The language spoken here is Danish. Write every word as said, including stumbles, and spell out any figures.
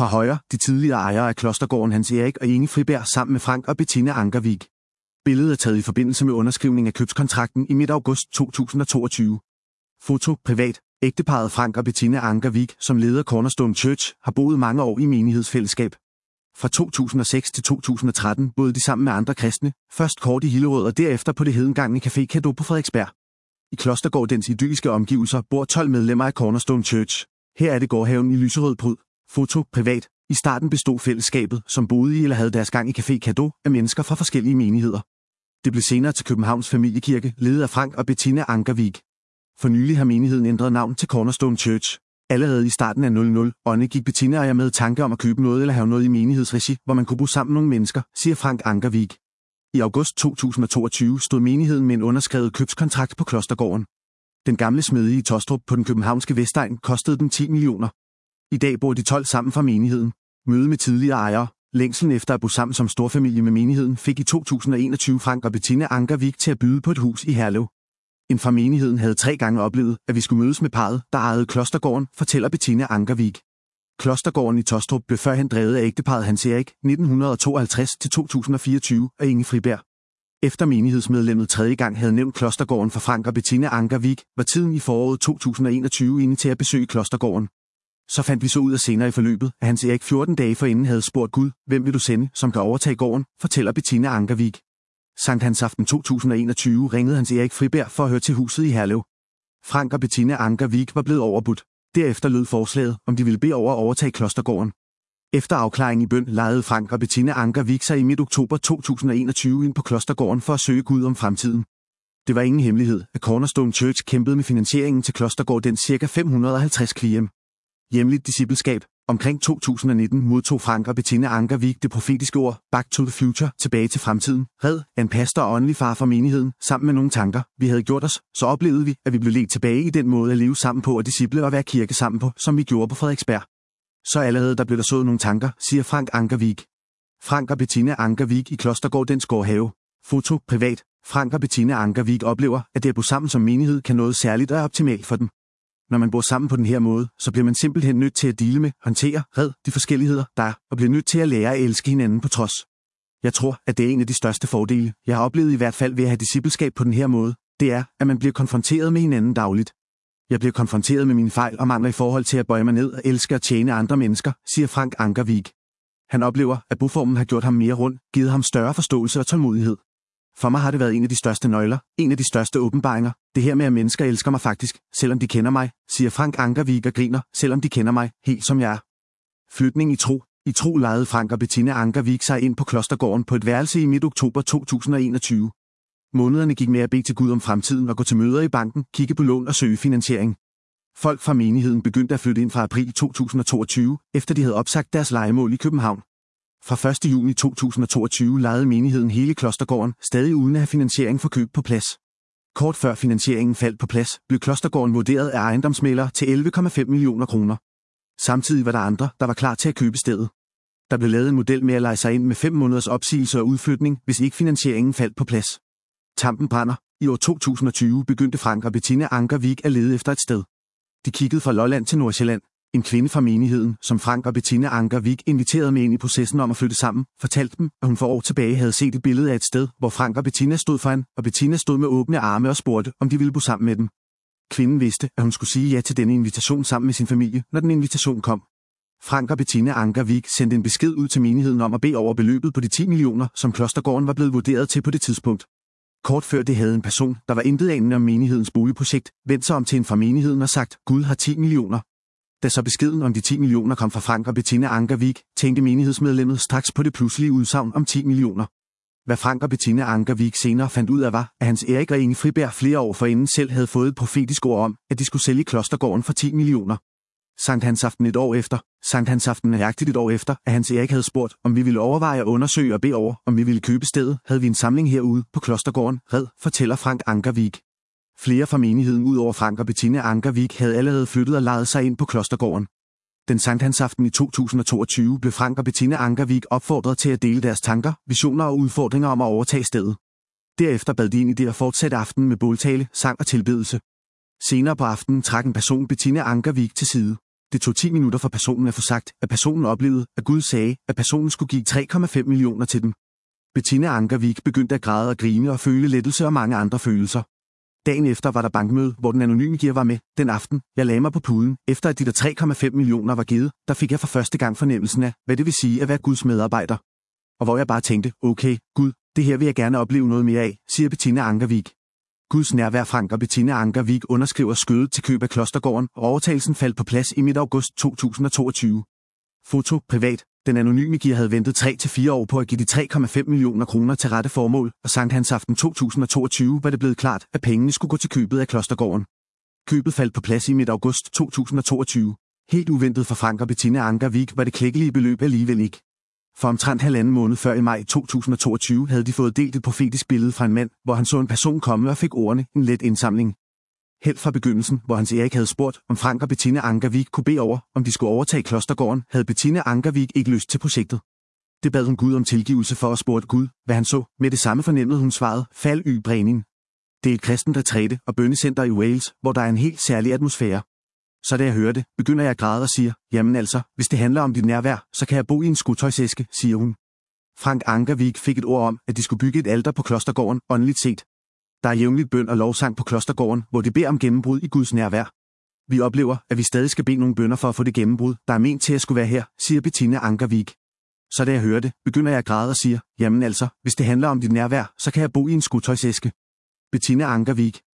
Fra højre, de tidligere ejere af klostergården Hans Erik og Inge Friberg sammen med Frank og Bettina Ankervik. Billedet er taget i forbindelse med underskrivning af købskontrakten i midt august to tusind og toogtyve. Foto privat. Ægteparret Frank og Bettina Ankervik, som leder Cornerstone Church, har boet mange år i menighedsfællesskab. Fra to tusind og seks til to tusind og tretten boede de sammen med andre kristne, først kort i Hillerød og derefter på det hedengangne Café Cadeau på Frederiksberg. I Klostergårdens idylliske omgivelser bor tolv medlemmer af Cornerstone Church. Her er det gårdhaven i lyserød pryd. Foto privat. I starten bestod fællesskabet, som boede i eller havde deres gang i Café Cadeau, af mennesker fra forskellige menigheder. Det blev senere til Københavns Familiekirke, ledet af Frank og Bettina Ankervik. For nylig har menigheden ændret navn til Cornerstone Church. Allerede i starten af null ånde gik Bettina og jeg med tanke om at købe noget eller have noget i menighedsregi, hvor man kunne bo sammen med nogle mennesker, siger Frank Ankervik. I august to tusind og toogtyve stod menigheden med en underskrevet købskontrakt på Klostergården. Den gamle smedje i Tostrup på den københavnske Vestegn kostede dem ti millioner. I dag bor de tolv sammen fra menigheden. Møde med tidligere ejere. Længslen efter at bo sammen som storfamilie med menigheden fik i to tusind og enogtyve Frank og Bettina Ankervik til at byde på et hus i Herlev. En fra menigheden havde tre gange oplevet, at vi skulle mødes med parret, der ejede Klostergården, fortæller Bettina Ankervik. Klostergården i Tostrup blev førhen drevet af ægteparret Hans Erik nitten tooghalvtreds til to tusind og fireogtyve og Inge Friberg. Efter menighedsmedlemmet tredje gang havde nævnt Klostergården for Frank og Bettina Ankervik, var tiden i foråret to tusind og enogtyve inde til at besøge Klostergården. Så fandt vi så ud af senere i forløbet, at Hans Erik fjorten dage forinden havde spurgt Gud, hvem vil du sende, som kan overtage gården, fortæller Bettina Ankervik. Sankthansaften to tusind og enogtyve ringede Hans Erik Friberg for at høre til huset i Herlev. Frank og Bettina Ankervik var blevet overbudt. Derefter lød forslaget, om de ville bede over at overtage Klostergården. Efter afklaring i bøn lejede Frank og Bettina Ankervik sig i midt oktober to tusind og enogtyve ind på Klostergården for at søge Gud om fremtiden. Det var ingen hemmelighed, at Cornerstone Church kæmpede med finansieringen til Klostergårdens ca. fem hundrede og halvtreds kliem. Hjemligt discipleskab. Omkring to tusind og nitten modtog Frank og Bettina Ankervik det profetiske ord, Back to the Future, tilbage til fremtiden, red af en pastor og åndelig far fra menigheden, sammen med nogle tanker, vi havde gjort os, så oplevede vi, at vi blev ledt tilbage i den måde at leve sammen på og disciple og være kirke sammen på, som vi gjorde på Frederiksberg. Så allerede der blev der sået nogle tanker, siger Frank Ankervik. Frank og Bettina Ankervik i Klostergårdens gårdhave. Foto privat. Frank og Bettina Ankervik oplever, at det at bo sammen som menighed kan noget særligt og er optimalt for dem. Når man bor sammen på den her måde, så bliver man simpelthen nødt til at dele med, håndtere, red de forskelligheder, der er, og bliver nødt til at lære at elske hinanden på trods. Jeg tror, at det er en af de største fordele, jeg har oplevet i hvert fald ved at have discipleskab på den her måde, det er, at man bliver konfronteret med hinanden dagligt. Jeg bliver konfronteret med mine fejl og mangler i forhold til at bøje mig ned og elske og tjene andre mennesker, siger Frank Ankervik. Han oplever, at boformen har gjort ham mere rund, givet ham større forståelse og tålmodighed. For mig har det været en af de største nøgler, en af de største åbenbaringer, det her med at mennesker elsker mig faktisk, selvom de kender mig, siger Frank Ankervik og griner, selvom de kender mig, helt som jeg er. Flytning i tro. I tro lejede Frank og Bettina Ankervik sig ind på Klostergården på et værelse i midt oktober to tusind og enogtyve. Månederne gik med at bede til Gud om fremtiden og gå til møder i banken, kigge på lån og søge finansiering. Folk fra menigheden begyndte at flytte ind fra april to tusind og toogtyve, efter de havde opsagt deres lejemål i København. Fra første juni to tusind og toogtyve lejede menigheden hele Klostergården, stadig uden at have finansiering for køb på plads. Kort før finansieringen faldt på plads, blev Klostergården vurderet af ejendomsmæglere til elleve komma fem millioner kroner. Samtidig var der andre, der var klar til at købe stedet. Der blev lavet en model med at leje sig ind med fem måneders opsigelse og udflytning, hvis ikke finansieringen faldt på plads. Tampen brænder. I år to tusind og tyve begyndte Frank og Bettina Ankervik at lede efter et sted. De kiggede fra Lolland til Nordsjælland. En kvinde fra menigheden, som Frank og Bettina Ankervik inviterede med ind i processen om at flytte sammen, fortalte dem, at hun for år tilbage havde set et billede af et sted, hvor Frank og Bettina stod foran, og Bettina stod med åbne arme og spurgte, om de ville bo sammen med dem. Kvinden vidste, at hun skulle sige ja til denne invitation sammen med sin familie, når den invitation kom. Frank og Bettina Ankervik sendte en besked ud til menigheden om at bede over beløbet på de ti millioner, som Klostergården var blevet vurderet til på det tidspunkt. Kort før det havde en person, der var intet anende om menighedens boligprojekt, vendt sig om til en fra menigheden og sagt, Gud har ti millioner. Da så beskeden om de ti millioner kom fra Frank og Bettina Ankervik, tænkte menighedsmedlemmet straks på det pludselige udsagn om ti millioner. Hvad Frank og Bettina Ankervik senere fandt ud af var, at Hans Erik og Inge Friberg flere år forinden selv havde fået et profetisk ord om, at de skulle sælge Klostergården for ti millioner. Sankthansaften et år efter, Sankthansaften nøjagtigt et år efter, at Hans Erik havde spurgt, om vi ville overveje at undersøge og bede over, om vi ville købe stedet, havde vi en samling herude på Klostergården, red, fortæller Frank Ankervik. Flere fra menigheden ud over Frank og Bettina Ankervik havde allerede flyttet og lejet sig ind på Klostergården. Den sankthansaften i to tusind og toogtyve blev Frank og Bettina Ankervik opfordret til at dele deres tanker, visioner og udfordringer om at overtage stedet. Derefter bad de ind i det at fortsætte aftenen med båltale, sang og tilbedelse. Senere på aftenen trak en person Bettina Ankervik til side. Det tog ti minutter for personen at få sagt, at personen oplevede, at Gud sagde, at personen skulle give tre komma fem millioner til dem. Bettina Ankervik begyndte at græde og grine og føle lettelse og mange andre følelser. Dagen efter var der bankmøde, hvor den anonyme giver var med. Den aften, jeg lagde mig på puden, efter at de der tre komma fem millioner var givet, der fik jeg for første gang fornemmelsen af, hvad det vil sige at være Guds medarbejder. Og hvor jeg bare tænkte, okay, Gud, det her vil jeg gerne opleve noget mere af, siger Bettina Ankervik. Guds nærvær. Frank og Bettina Ankervik underskriver skødet til køb af Klostergården, og overtagelsen faldt på plads i midt august to tusind og toogtyve. Foto privat. Den anonyme giver havde ventet tre til fire år på at give de tre komma fem millioner kroner til rette formål, og Sankt Hans aften to tusind og toogtyve var det blevet klart, at pengene skulle gå til købet af Klostergården. Købet faldt på plads i midt august to tusind og toogtyve. Helt uventet for Frank og Bettina Ankervik var det klækkelige beløb alligevel ikke. For omtrent halvanden måned før i maj to tusind og toogtyve havde de fået delt et profetisk billede fra en mand, hvor han så en person komme og fik ordene en let indsamling. Helt fra begyndelsen, hvor Hans Erik havde spurgt, om Frank og Bettina Ankervik kunne bede over, om de skulle overtage Klostergården, havde Bettina Ankervik ikke lyst til projektet. Det bad hun Gud om tilgivelse for at spurgte Gud, hvad han så. Med det samme fornemmede hun svaret, fald y bræning. Det er et kristent retræte og bønnecenter i Wales, hvor der er en helt særlig atmosfære. Så da jeg hører det, begynder jeg at græde og siger, jamen altså, hvis det handler om dit nærvær, så kan jeg bo i en skotøjsæske, siger hun. Frank Ankervik fik et ord om, at de skulle bygge et alter på Klostergården, åndeligt set. Der er jævnligt bøn og lovsang på Klostergården, hvor de beder om gennembrud i Guds nærvær. Vi oplever, at vi stadig skal bede nogle bønner for at få det gennembrud, der er ment til at skulle være her, siger Bettina Ankervik. Så da jeg hører det, begynder jeg at græde og siger, jamen altså, hvis det handler om dit nærvær, så kan jeg bo i en skotøjsæske. Bettina Ankervik.